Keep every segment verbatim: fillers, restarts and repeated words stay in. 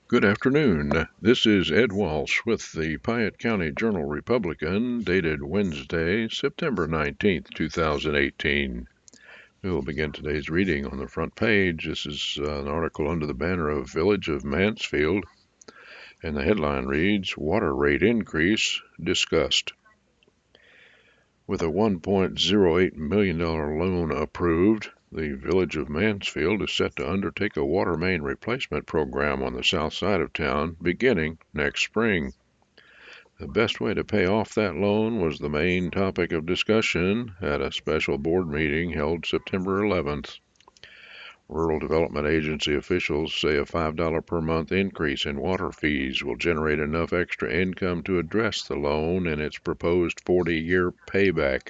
Good afternoon. This is Ed Walsh with the Piatt County Journal-Republican, dated Wednesday, September nineteenth, two thousand eighteen. We will begin today's reading on the front page. This is uh, an article under the banner of Village of Mansfield, and the headline reads, Water Rate Increase Discussed. With a one point zero eight million dollars loan approved, the Village of Mansfield is set to undertake a water main replacement program on the south side of town beginning next spring. The best way to pay off that loan was the main topic of discussion at a special board meeting held September eleventh. Rural Development Agency officials say a five dollars per month increase in water fees will generate enough extra income to address the loan in its proposed forty-year payback.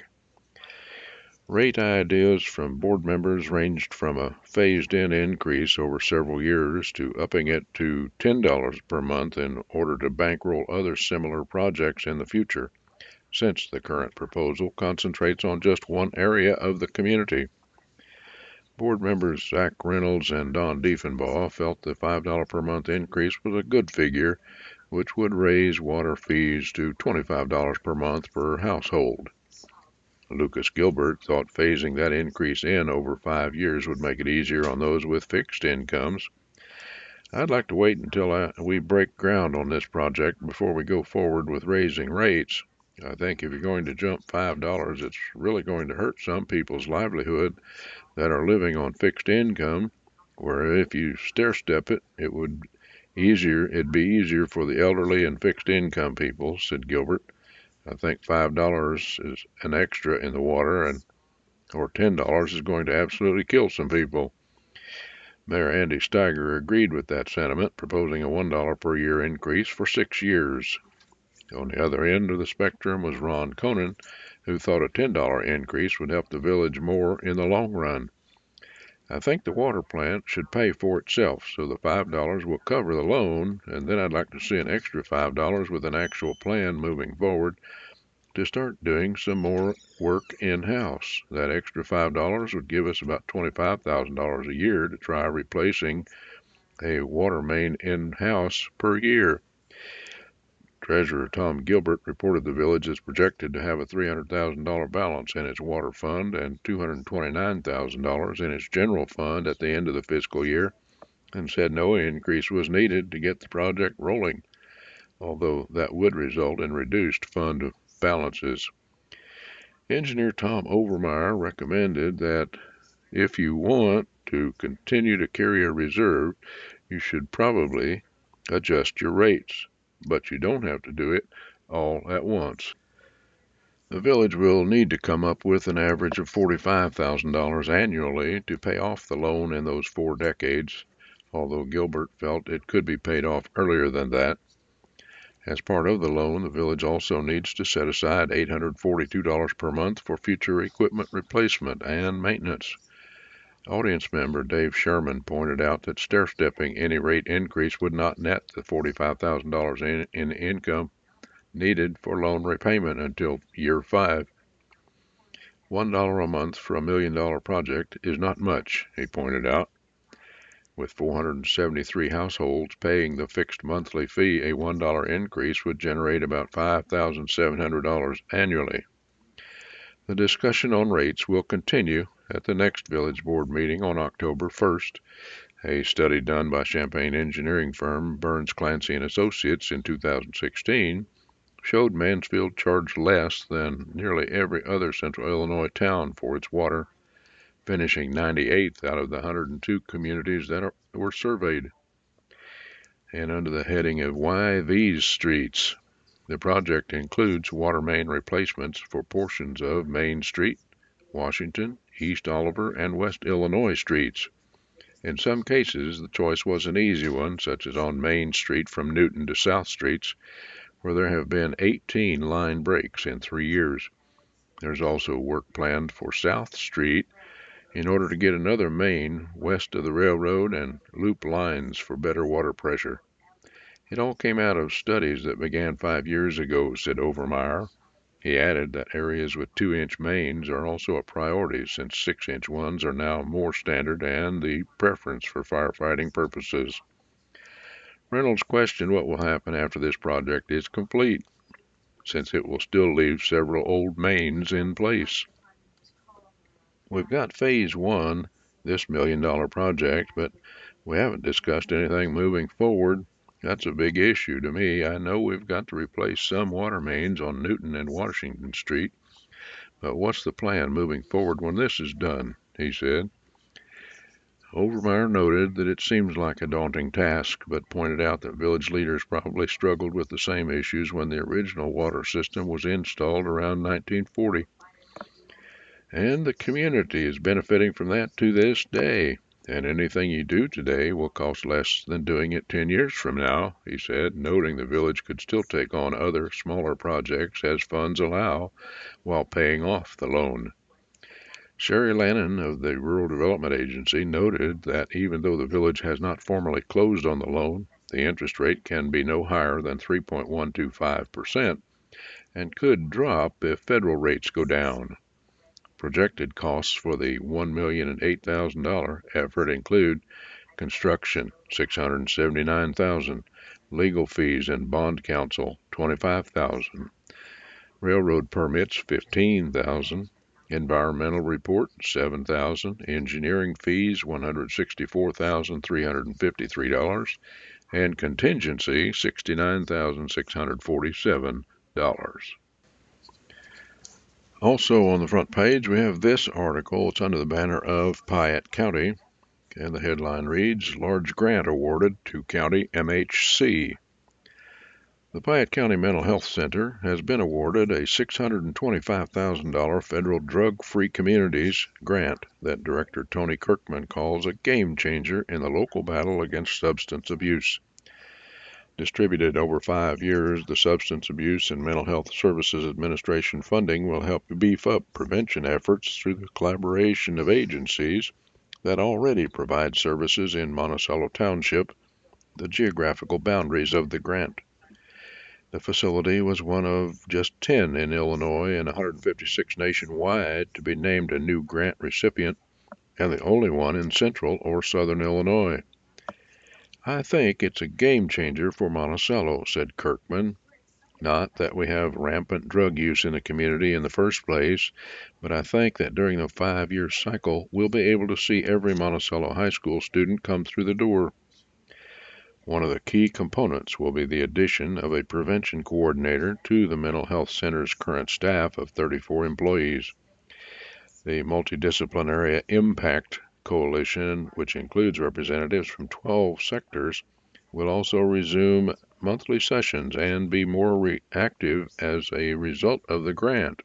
Rate ideas from board members ranged from a phased-in increase over several years to upping it to ten dollars per month in order to bankroll other similar projects in the future, since the current proposal concentrates on just one area of the community. Board members Zach Reynolds and Don Diefenbaugh felt the five dollars per month increase was a good figure, which would raise water fees to twenty-five dollars per month per household. Lucas Gilbert thought phasing that increase in over five years would make it easier on those with fixed incomes. I'd like to wait until I, we break ground on this project before we go forward with raising rates. I think if you're going to jump five dollars, it's really going to hurt some people's livelihood that are living on fixed income, where if you stair-step it, it would easier, it'd be easier for the elderly and fixed income people, said Gilbert. I think five dollars is an extra in the water, and or ten dollars is going to absolutely kill some people. Mayor Andy Steiger agreed with that sentiment, proposing a one dollar per year increase for six years. On the other end of the spectrum was Ron Conan, who thought a ten dollar increase would help the village more in the long run. I think the water plant should pay for itself, so the five dollars will cover the loan, and then I'd like to see an extra five dollars with an actual plan moving forward to start doing some more work in-house. That extra five dollars would give us about twenty-five thousand dollars a year to try replacing a water main in-house per year. Treasurer Tom Gilbert reported the village is projected to have a three hundred thousand dollars balance in its water fund and two hundred twenty-nine thousand dollars in its general fund at the end of the fiscal year, and said no increase was needed to get the project rolling, although that would result in reduced fund balances. Engineer Tom Overmeyer recommended that if you want to continue to carry a reserve, you should probably adjust your rates, but you don't have to do it all at once. The village will need to come up with an average of forty-five thousand dollars annually to pay off the loan in those four decades, although Gilbert felt it could be paid off earlier than that. As part of the loan, the village also needs to set aside eight hundred forty-two dollars per month for future equipment replacement and maintenance. Audience member Dave Sherman pointed out that stair-stepping any rate increase would not net the forty-five thousand dollars in, in income needed for loan repayment until year five. One dollar a month for a million dollar project is not much, he pointed out. With four hundred seventy-three households paying the fixed monthly fee, a one dollar increase would generate about five thousand seven hundred dollars annually. The discussion on rates will continue at the next village board meeting on October first. A study done by Champaign engineering firm Burns Clancy and Associates in two thousand sixteen showed Mansfield charged less than nearly every other central Illinois town for its water, finishing ninety-eighth out of the one hundred two communities that are, were surveyed. And under the heading of Why These Streets, the project includes water main replacements for portions of Main Street, Washington, East Oliver, and West Illinois streets. In some cases, the choice was an easy one, such as on Main Street from Newton to South Streets, where there have been eighteen line breaks in three years. There's also work planned for South Street in order to get another main west of the railroad and loop lines for better water pressure. It all came out of studies that began five years ago, said Overmeyer. He added that areas with two-inch mains are also a priority since six-inch ones are now more standard and the preference for firefighting purposes. Reynolds questioned what will happen after this project is complete, since it will still leave several old mains in place. We've got phase one, this million dollar project, but we haven't discussed anything moving forward. That's a big issue to me. I know we've got to replace some water mains on Newton and Washington Street, but what's the plan moving forward when this is done? He said. Overmeyer noted that it seems like a daunting task, but pointed out that village leaders probably struggled with the same issues when the original water system was installed around nineteen forty. And the community is benefiting from that to this day. And anything you do today will cost less than doing it ten years from now, he said, noting the village could still take on other smaller projects as funds allow while paying off the loan. Sherry Lannon of the Rural Development Agency noted that even though the village has not formally closed on the loan, the interest rate can be no higher than three point one two five percent and could drop if federal rates go down. Projected costs for the one million eight thousand dollars effort include construction, six hundred seventy-nine thousand dollars, legal fees and bond counsel, twenty-five thousand dollars, railroad permits, fifteen thousand dollars, environmental report, seven thousand dollars, engineering fees, one hundred sixty-four thousand three hundred fifty-three dollars, and contingency, sixty-nine thousand six hundred forty-seven dollars. Also on the front page, we have this article. It's under the banner of Piatt County, and the headline reads, Large Grant Awarded to County M H C. The Piatt County Mental Health Center has been awarded a six hundred twenty-five thousand dollars federal drug-free communities grant that Director Tony Kirkman calls a game changer in the local battle against substance abuse. Distributed over five years, the Substance Abuse and Mental Health Services Administration funding will help beef up prevention efforts through the collaboration of agencies that already provide services in Monticello Township, the geographical boundaries of the grant. The facility was one of just ten in Illinois and one hundred fifty-six nationwide to be named a new grant recipient, and the only one in central or southern Illinois. I think it's a game changer for Monticello, said Kirkman. Not that we have rampant drug use in the community in the first place, but I think that during the five-year cycle, we'll be able to see every Monticello high school student come through the door. One of the key components will be the addition of a prevention coordinator to the mental health center's current staff of thirty-four employees. The Multidisciplinary Impact Coalition, which includes representatives from twelve sectors, will also resume monthly sessions and be more reactive as a result of the grant.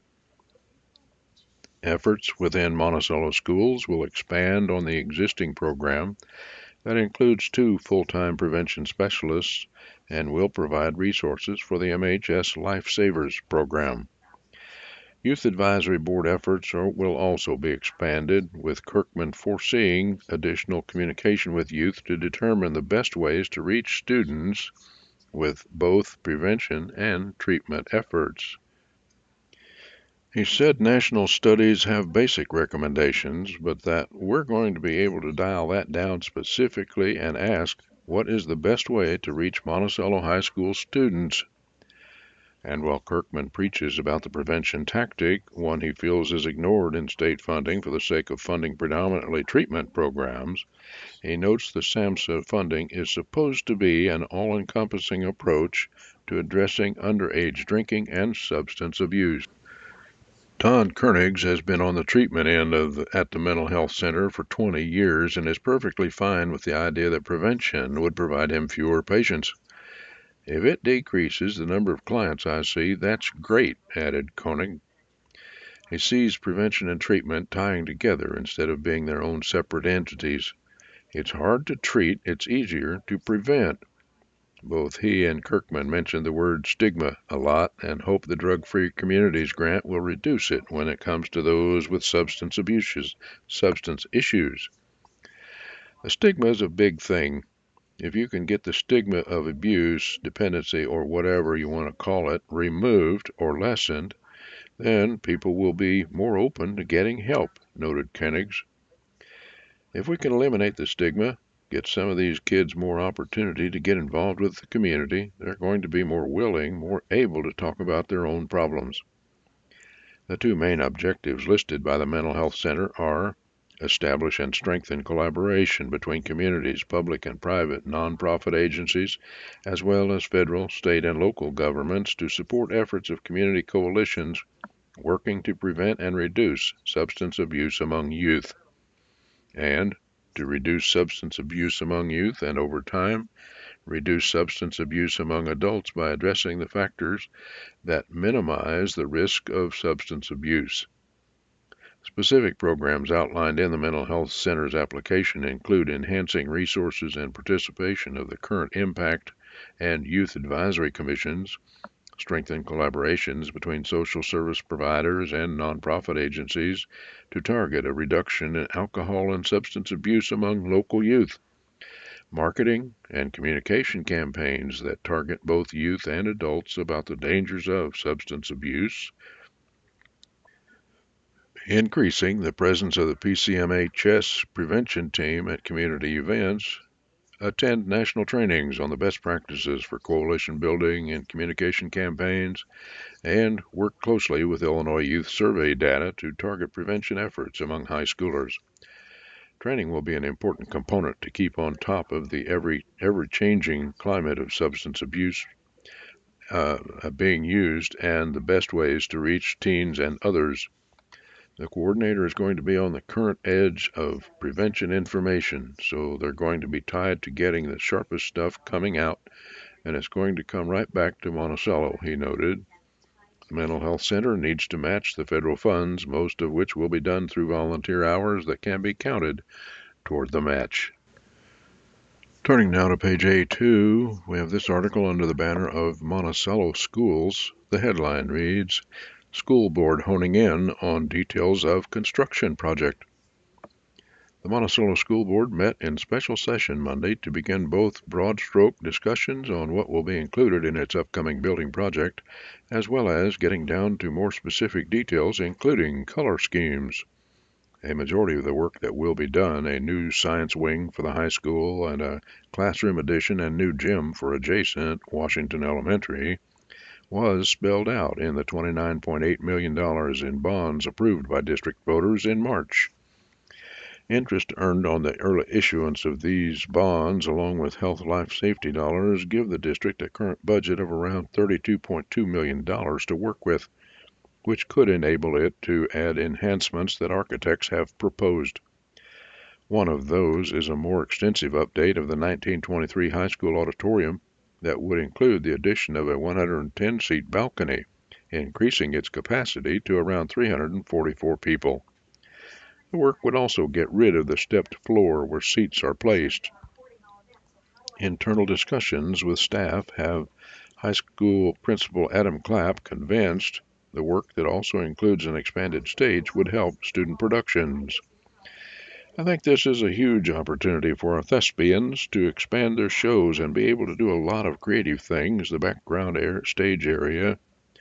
Efforts within Monticello schools will expand on the existing program that includes two full-time prevention specialists and will provide resources for the M H S Lifesavers program. Youth Advisory Board efforts are, will also be expanded, with Kirkman foreseeing additional communication with youth to determine the best ways to reach students with both prevention and treatment efforts. He said national studies have basic recommendations, but that we're going to be able to dial that down specifically and ask what is the best way to reach Monticello High School students. And while Kirkman preaches about the prevention tactic, one he feels is ignored in state funding for the sake of funding predominantly treatment programs, he notes the SAMHSA funding is supposed to be an all-encompassing approach to addressing underage drinking and substance abuse. Todd Koenigs has been on the treatment end of the, at the mental health center for twenty years and is perfectly fine with the idea that prevention would provide him fewer patients. If it decreases the number of clients I see, that's great, added Koenig. He sees prevention and treatment tying together instead of being their own separate entities. It's hard to treat, it's easier to prevent. Both he and Kirkman mentioned the word stigma a lot and hope the Drug-Free Communities grant will reduce it when it comes to those with substance abuses, substance issues. The stigma is a big thing. If you can get the stigma of abuse, dependency, or whatever you want to call it, removed or lessened, then people will be more open to getting help, noted Koenigs. If we can eliminate the stigma, get some of these kids more opportunity to get involved with the community, they're going to be more willing, more able to talk about their own problems. The two main objectives listed by the Mental Health Center are establish and strengthen collaboration between communities, public and private nonprofit agencies, as well as federal, state, and local governments to support efforts of community coalitions working to prevent and reduce substance abuse among youth, and to reduce substance abuse among youth and, over time, reduce substance abuse among adults by addressing the factors that minimize the risk of substance abuse. Specific programs outlined in the Mental Health Center's application include enhancing resources and participation of the current impact and youth advisory commissions, strengthen collaborations between social service providers and nonprofit agencies to target a reduction in alcohol and substance abuse among local youth, marketing and communication campaigns that target both youth and adults about the dangers of substance abuse, increasing the presence of the P C M A CHESS prevention team at community events, attend national trainings on the best practices for coalition building and communication campaigns, and work closely with Illinois Youth Survey data to target prevention efforts among high schoolers. Training will be an important component to keep on top of the every, ever-changing climate of substance abuse uh, being used and the best ways to reach teens and others. The coordinator is going to be on the current edge of prevention information, so they're going to be tied to getting the sharpest stuff coming out, and it's going to come right back to Monticello, he noted. The Mental Health Center needs to match the federal funds, most of which will be done through volunteer hours that can be counted toward the match. Turning now to page A two, we have this article under the banner of Monticello Schools. The headline reads, School Board honing in on details of construction project. The Monticello School Board met in special session Monday to begin both broad-stroke discussions on what will be included in its upcoming building project, as well as getting down to more specific details, including color schemes. A majority of the work that will be done, a new science wing for the high school and a classroom addition and new gym for adjacent Washington Elementary, was spelled out in the twenty-nine point eight million dollars in bonds approved by district voters in March. Interest earned on the early issuance of these bonds, along with health life safety dollars, give the district a current budget of around thirty-two point two million dollars to work with, which could enable it to add enhancements that architects have proposed. One of those is a more extensive update of the nineteen twenty-three high school auditorium that would include the addition of a one hundred ten seat balcony, increasing its capacity to around three hundred forty-four people. The work would also get rid of the stepped floor where seats are placed. Internal discussions with staff have high school principal Adam Clapp convinced the work that also includes an expanded stage would help student productions. I think this is a huge opportunity for our thespians to expand their shows and be able to do a lot of creative things. The background air, stage area,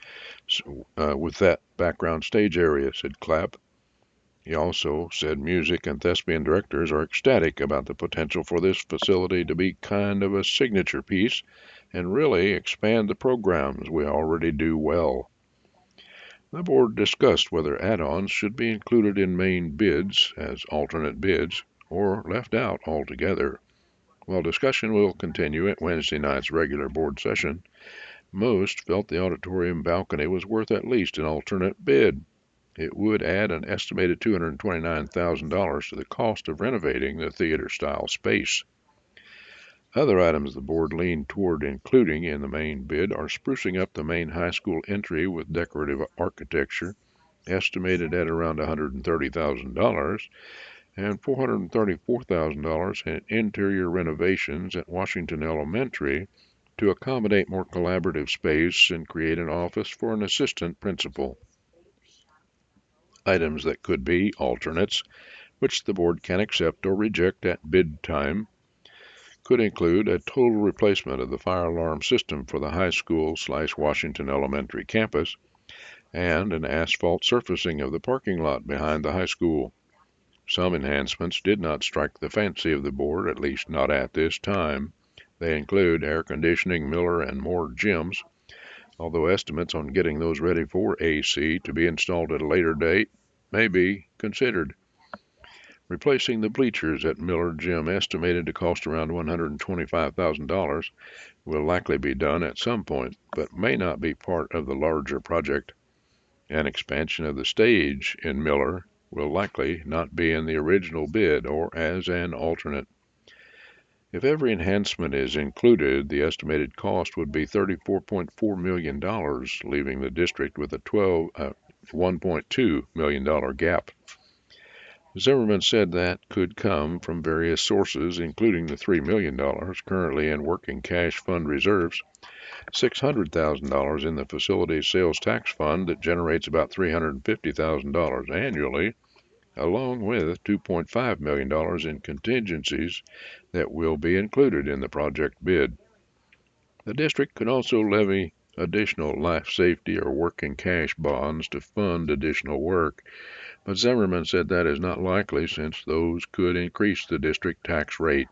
uh, with that background stage area, said Clapp. He also said music and thespian directors are ecstatic about the potential for this facility to be kind of a signature piece and really expand the programs we already do well. The board discussed whether add-ons should be included in main bids as alternate bids or left out altogether. While discussion will continue at Wednesday night's regular board session, most felt the auditorium balcony was worth at least an alternate bid. It would add an estimated two hundred twenty-nine thousand dollars to the cost of renovating the theater-style space. Other items the board leaned toward including in the main bid are sprucing up the main high school entry with decorative architecture, estimated at around one hundred thirty thousand dollars, and four hundred thirty-four thousand dollars in interior renovations at Washington Elementary to accommodate more collaborative space and create an office for an assistant principal. Items that could be alternates, which the board can accept or reject at bid time, could include a total replacement of the fire alarm system for the high school slash Washington Elementary campus and an asphalt surfacing of the parking lot behind the high school. Some enhancements did not strike the fancy of the board, at least not at this time. They include air conditioning, Miller and more gyms, although estimates on getting those ready for A C to be installed at a later date may be considered. Replacing the bleachers at Miller Gym, estimated to cost around one hundred twenty-five thousand dollars, will likely be done at some point, but may not be part of the larger project. An expansion of the stage in Miller will likely not be in the original bid or as an alternate. If every enhancement is included, the estimated cost would be thirty-four point four million dollars, leaving the district with a twelve, uh, one point two million dollars gap. Zimmerman said that could come from various sources, including the three million dollars currently in working cash fund reserves, six hundred thousand dollars in the facility's sales tax fund that generates about three hundred fifty thousand dollars annually, along with two point five million dollars in contingencies that will be included in the project bid. The district could also levy additional life safety or working cash bonds to fund additional work, but Zimmerman said that is not likely since those could increase the district tax rate.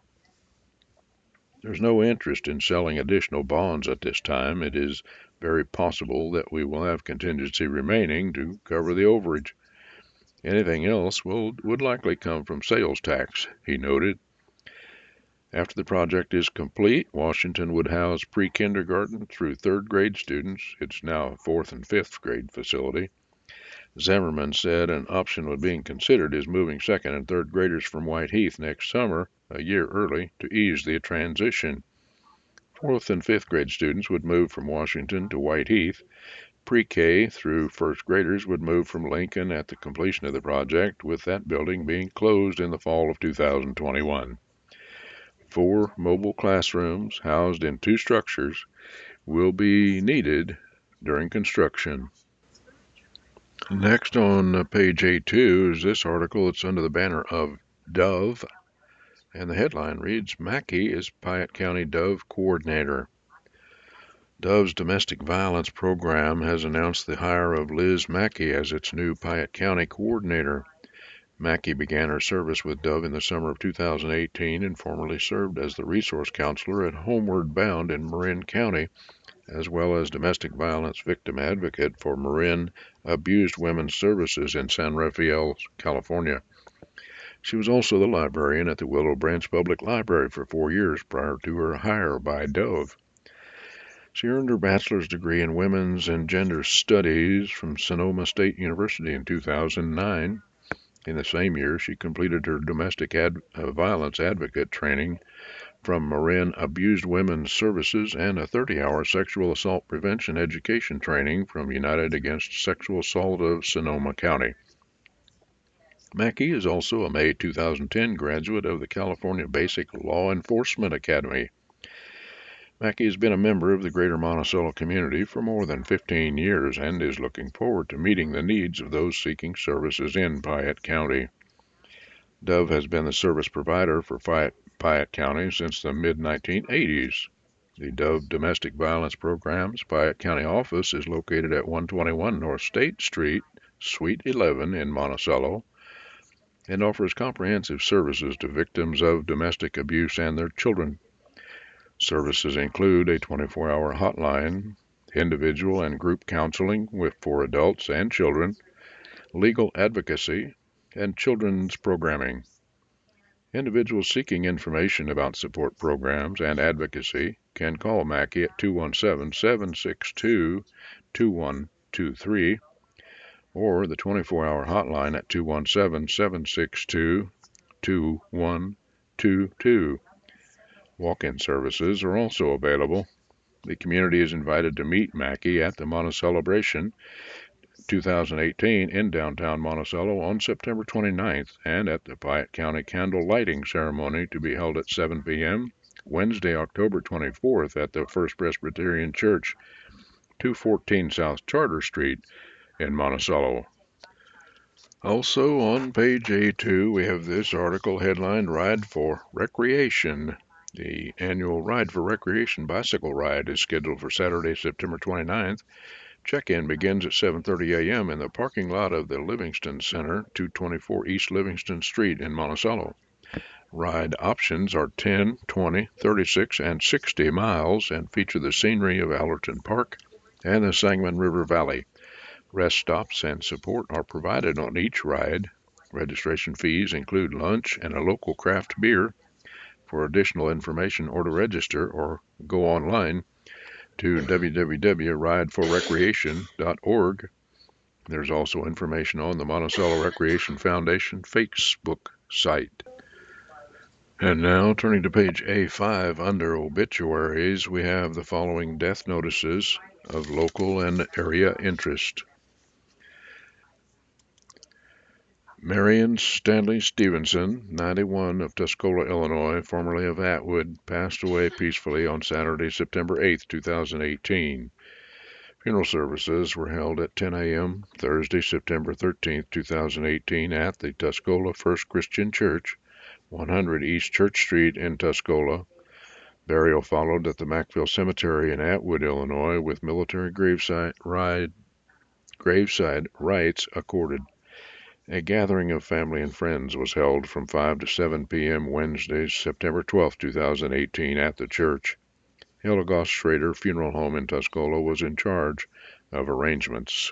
There's no interest in selling additional bonds at this time. It is very possible that we will have contingency remaining to cover the overage. Anything else will, would likely come from sales tax, he noted. After the project is complete, Washington would house pre-kindergarten through third grade students. It's now a fourth and fifth grade facility. Zimmerman said an option was being considered is moving second and third graders from White Heath next summer, a year early, to ease the transition. Fourth and fifth grade students would move from Washington to White Heath. Pre-K through first graders would move from Lincoln at the completion of the project, with that building being closed in the fall of two thousand twenty-one. Four mobile classrooms housed in two structures will be needed during construction. Next on page A two is this article. It's under the banner of Dove, and the headline reads, Mackey is Piatt County Dove Coordinator. Dove's domestic violence program has announced the hire of Liz Mackey as its new Piatt County Coordinator. Mackey began her service with Dove in the summer of two thousand eighteen and formerly served as the resource counselor at Homeward Bound in Marin County, as well as domestic violence victim advocate for Marin Abused Women's Services in San Rafael, California. She was also the librarian at the Willow Branch Public Library for four years prior to her hire by Dove. She earned her bachelor's degree in women's and gender studies from Sonoma State University in two thousand nine. In the same year, she completed her domestic ad, uh, violence advocate training from Marin Abused Women's Services and a thirty-hour sexual assault prevention education training from United Against Sexual Assault of Sonoma County. Mackey is also a May two thousand ten graduate of the California Basic Law Enforcement Academy. Mackey has been a member of the Greater Monticello community for more than fifteen years and is looking forward to meeting the needs of those seeking services in Piatt County. Dove has been the service provider for Piatt, Piatt County since the mid nineteen eighties. The Dove Domestic Violence Program's Piatt County office is located at one twenty-one North State Street, Suite eleven in Monticello, and offers comprehensive services to victims of domestic abuse and their children. Services include a twenty-four hour hotline, individual and group counseling with, for adults and children, legal advocacy, and children's programming. Individuals seeking information about support programs and advocacy can call Mackey at two one seven, seven six two, two one two three or the twenty-four hour hotline at two one seven, seven six two, two one two two. Walk-in services are also available. The community is invited to meet Mackey at the Monticelebration two thousand eighteen in downtown Monticello on September twenty-ninth and at the Piatt County Candle Lighting Ceremony to be held at seven p.m. Wednesday, October twenty-fourth at the First Presbyterian Church, two fourteen South Charter Street in Monticello. Also on page A two, we have this article headlined Ride for Recreation. The annual Ride for Recreation bicycle ride is scheduled for Saturday, September twenty-ninth, Check-in begins at seven thirty a m in the parking lot of the Livingston Center, two twenty-four East Livingston Street in Monticello. Ride options are ten, twenty, thirty-six, and sixty miles and feature the scenery of Allerton Park and the Sangamon River Valley. Rest stops and support are provided on each ride. Registration fees include lunch and a local craft beer. For additional information or to register, or go online to w w w dot ride for recreation dot org. There's also information on the Monticello Recreation Foundation Facebook site. And now, turning to page A five under obituaries, we have the following death notices of local and area interest. Marion Stanley Stevenson, ninety-one, of Tuscola, Illinois, formerly of Atwood, passed away peacefully on Saturday, September eighth, two thousand eighteen. Funeral services were held at ten a m Thursday, September thirteenth, two thousand eighteen, at the Tuscola First Christian Church, one hundred East Church Street in Tuscola. Burial followed at the Mackville Cemetery in Atwood, Illinois, with military graveside, ride, graveside rites accorded. A gathering of family and friends was held from five to seven p m Wednesday, September twelfth, two thousand eighteen, at the church. Hillegoss Schrader Funeral Home in Tuscola was in charge of arrangements.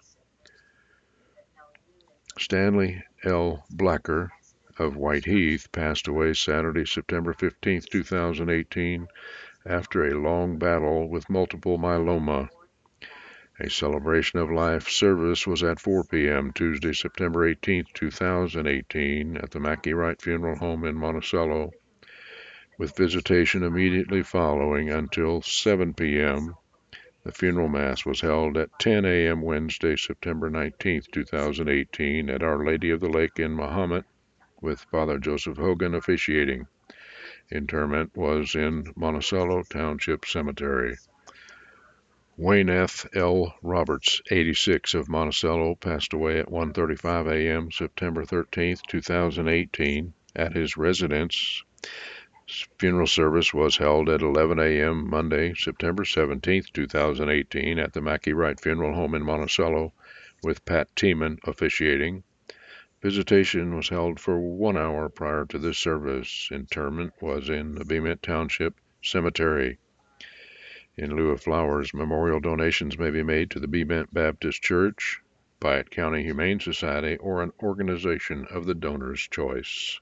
Stanley L. Blacker of Whiteheath passed away Saturday, September fifteenth, two thousand eighteen, after a long battle with multiple myeloma. A celebration of life service was at four p m Tuesday, September eighteenth, two thousand eighteen, at the Mackey Wright Funeral Home in Monticello, with visitation immediately following until seven p m The funeral mass was held at ten a m Wednesday, September nineteenth, two thousand eighteen, at Our Lady of the Lake in Mahomet, with Father Joseph Hogan officiating. Interment was in Monticello Township Cemetery. Wayneth L. Roberts, eighty-six, of Monticello, passed away at one thirty-five a m September thirteenth, two thousand eighteen, at his residence. Funeral service was held at eleven a m Monday, September seventeenth, two thousand eighteen, at the Mackey Wright Funeral Home in Monticello, with Pat Tiemann officiating. Visitation was held for one hour prior to this service. Interment was in the Bement Township Cemetery. In lieu of flowers, memorial donations may be made to the Bement Baptist Church, Piatt County Humane Society, or an organization of the donor's choice.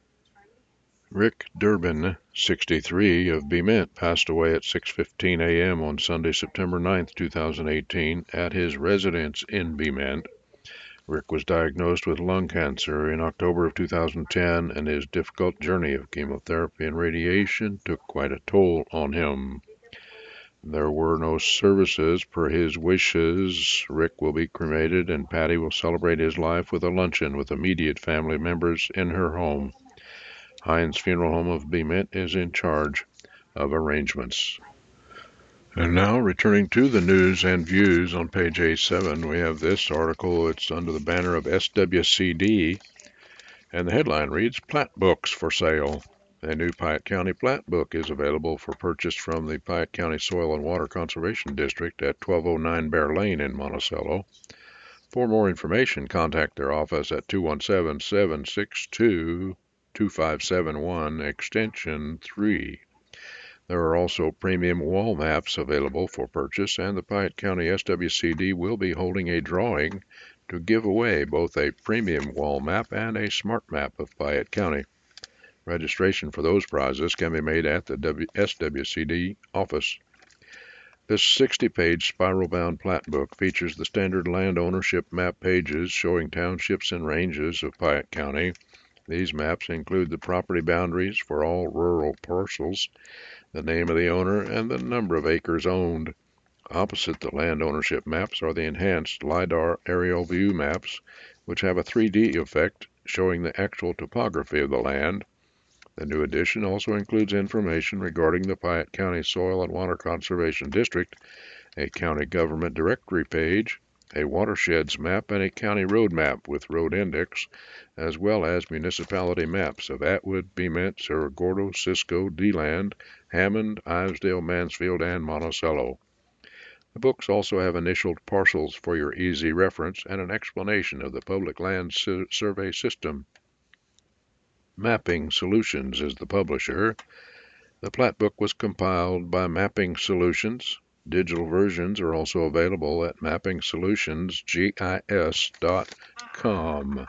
Rick Durbin, sixty-three, of Bement, passed away at six fifteen a m on Sunday, September ninth, two thousand eighteen, at his residence in Bement. Rick was diagnosed with lung cancer in October of two thousand ten, and his difficult journey of chemotherapy and radiation took quite a toll on him. There were no services per his wishes. Rick will be cremated, and Patty will celebrate his life with a luncheon with immediate family members in her home. Heinz Funeral Home of Bement is in charge of arrangements. And now, returning to the news and views on page A seven, we have this article. It's under the banner of S W C D, and the headline reads, Plat Books for Sale. A new Piatt County plat book is available for purchase from the Piatt County Soil and Water Conservation District at twelve oh nine Bear Lane in Monticello. For more information, contact their office at two one seven, seven six two, two five seven one, extension three. There are also premium wall maps available for purchase, and the Piatt County S W C D will be holding a drawing to give away both a premium wall map and a smart map of Piatt County. Registration for those prizes can be made at the S W C D office. This sixty-page spiral-bound plat book features the standard land ownership map pages showing townships and ranges of Piatt County. These maps include the property boundaries for all rural parcels, the name of the owner, and the number of acres owned. Opposite the land ownership maps are the enhanced LiDAR aerial view maps, which have a three D effect showing the actual topography of the land. The new edition also includes information regarding the Piatt County Soil and Water Conservation District, a county government directory page, a watersheds map, and a county road map with road index, as well as municipality maps of Atwood, Bement, Cerro Gordo, Cisco, DeLand, Hammond, Ivesdale, Mansfield, and Monticello. The books also have initialed parcels for your easy reference and an explanation of the Public Land Su- Survey System. Mapping Solutions is the publisher. The plat book was compiled by Mapping Solutions. Digital versions are also available at mapping solutions gis dot com.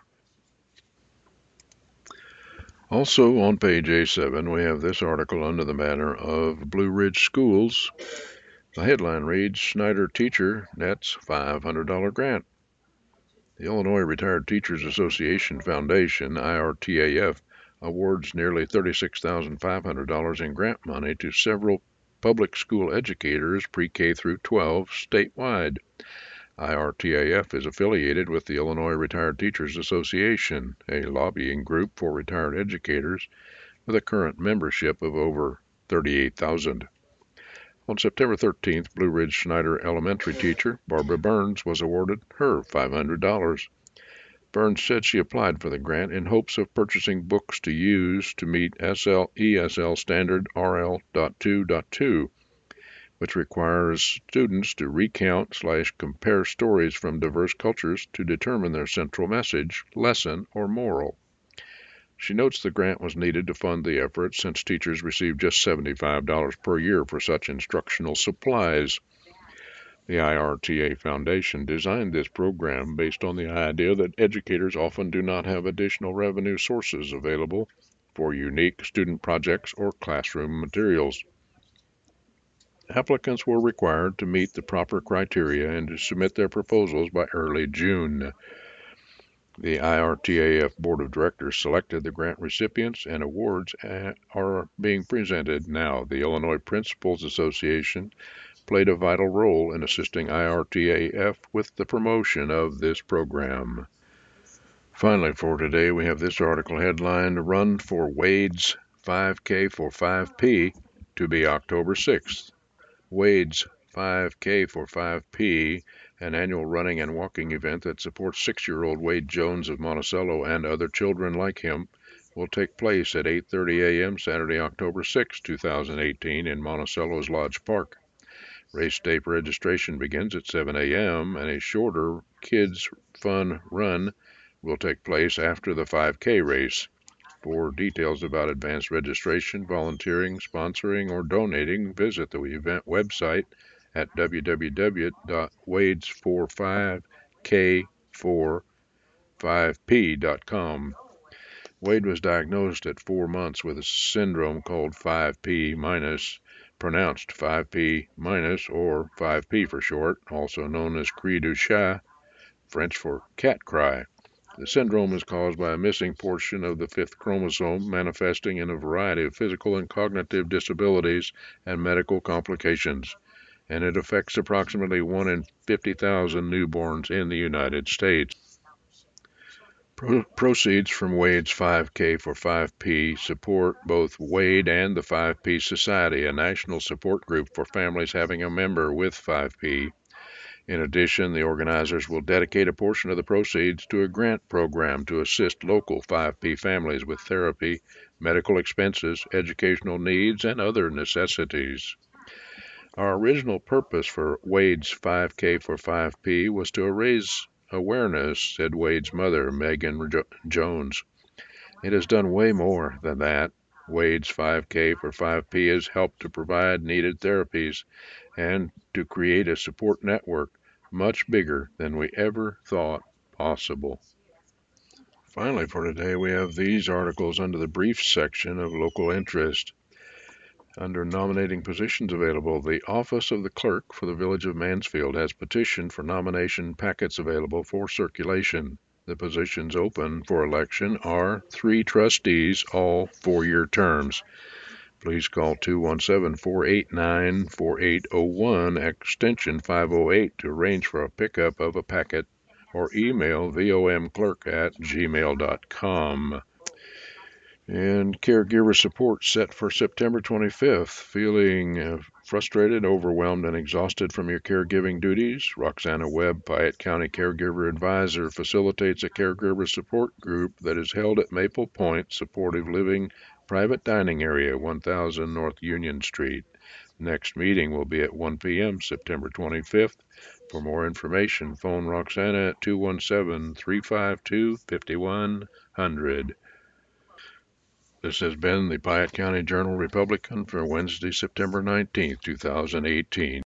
Also on page A seven, we have this article under the banner of Blue Ridge Schools. The headline reads, Schneider Teacher Nets five hundred dollars Grant. The Illinois Retired Teachers Association Foundation, I R T A F, awards nearly thirty-six thousand five hundred dollars in grant money to several public school educators pre-K through twelve statewide. I R T A F is affiliated with the Illinois Retired Teachers Association, a lobbying group for retired educators with a current membership of over thirty-eight thousand. On September thirteenth, Blue Ridge Schneider elementary teacher Barbara Burns was awarded her five hundred dollars. Burns said she applied for the grant in hopes of purchasing books to use to meet S L E S L standard R L two point two, which requires students to recount slash compare stories from diverse cultures to determine their central message, lesson, or moral. She notes the grant was needed to fund the effort since teachers receive just seventy-five dollars per year for such instructional supplies. The I R T A Foundation designed this program based on the idea that educators often do not have additional revenue sources available for unique student projects or classroom materials. Applicants were required to meet the proper criteria and to submit their proposals by early June. The I R T A F Board of Directors selected the grant recipients, and awards are being presented now. The Illinois Principals Association played a vital role in assisting I R T A F with the promotion of this program. Finally, for today, we have this article headlined, Run for Wade's five K for five P to be October sixth. Wade's five K for five P, an annual running and walking event that supports six-year-old Wade Jones of Monticello and other children like him, will take place at eight thirty a.m. Saturday, October sixth, two thousand eighteen in Monticello's Lodge Park. Race day registration begins at seven a.m. and a shorter kids fun run will take place after the five K race. For details about advanced registration, volunteering, sponsoring, or donating, visit the event website at w w w dot wades four five k four five p dot com. Wade was diagnosed at four months with a syndrome called five P minus, pronounced five P minus or five P for short, also known as cri du chat, French for cat cry. The syndrome is caused by a missing portion of the fifth chromosome, manifesting in a variety of physical and cognitive disabilities and medical complications, and it affects approximately one in fifty thousand newborns in the United States. Pro- proceeds from Wade's five K for five P support both Wade and the five P Society, a national support group for families having a member with five P. In addition, the organizers will dedicate a portion of the proceeds to a grant program to assist local five P families with therapy, medical expenses, educational needs, and other necessities. Our original purpose for Wade's five K for five P was to raise awareness, said Wade's mother, Megan jo- Jones. It has done way more than that. Wade's five K for five P has helped to provide needed therapies and to create a support network much bigger than we ever thought possible. Finally, for today, we have these articles under the briefs section of local interest. Under nominating positions available, the Office of the Clerk for the Village of Mansfield has petitioned for nomination packets available for circulation. The positions open for election are three trustees, all four-year terms. Please call two one seven, four eight nine, four eight zero one, extension five oh eight to arrange for a pickup of a packet or email vomclerk at gmail dot com. And caregiver support set for September twenty-fifth. Feeling uh, frustrated, overwhelmed, and exhausted from your caregiving duties? Roxana Webb, Piatt County Caregiver Advisor, facilitates a caregiver support group that is held at Maple Point Supportive Living Private Dining Area, one thousand North Union Street, Next meeting will be at one p.m. September twenty-fifth. For more information, phone Roxana at two one seven, three five two, five one zero zero. This has been the Piatt County Journal Republican for Wednesday, September nineteenth, two thousand eighteen.